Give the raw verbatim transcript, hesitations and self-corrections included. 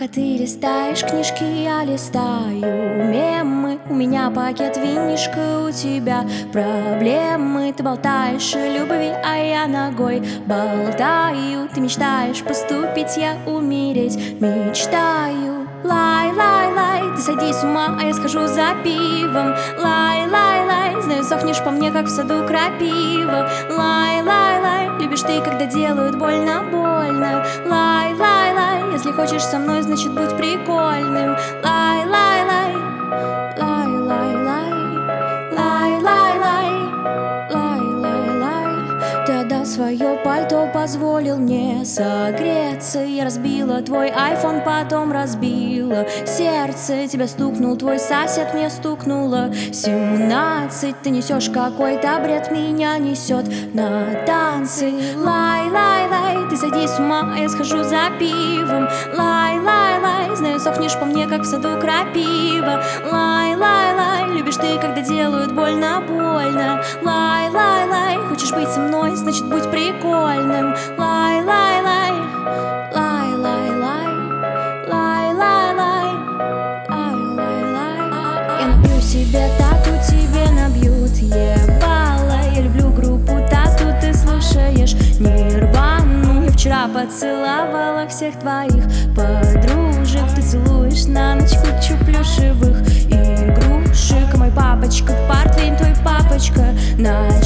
Пока ты листаешь книжки, я листаю мемы. У меня пакет винишка, у тебя проблемы. Ты болтаешь о любви, а я ногой болтаю. Ты мечтаешь поступить, я умереть мечтаю. Лай, лай, лай, ты сойди с ума, а я схожу за пивом. Лай, лай, лай, знаю, сохнешь по мне, как в саду крапива. Лай, лай, лай, любишь ты, когда делают больно, больно. Лай, лай, лай, если хочешь со мной, значит будь прикольным. Лай, лай, лай, лай, лай, лай, лай, лай, лай, лай, лай, лай. Ты отдал свое пальто, позволил мне согреться. Я разбила твой айфон, потом разбила сердце. Тебя стукнул твой сосед, мне стукнуло семнадцать. Ты несешь какой-то бред, меня несет на танцы. Лай, лай, лай, ты сойди с ума, а я схожу за пивом. Лай, лай, лай, знаю, сохнешь по мне, как в саду крапива. Лай, лай, лай, любишь ты, когда делают больно, больно. Лай, лай, лай, хочешь быть со мной, значит будь прикольным. Лай, лай, лай, лай, лай, лай, лай, лай, лай, лай, лай, лай. Я набью себе тату, тебе набьют ебало. Я люблю группу тату, ты слушаешь Нирвану. Я вчера поцеловала всех твоих подружек. Ты целуешь на ночь кучу плюшевых игрушек. Мой папочка портвейн, твой папочка на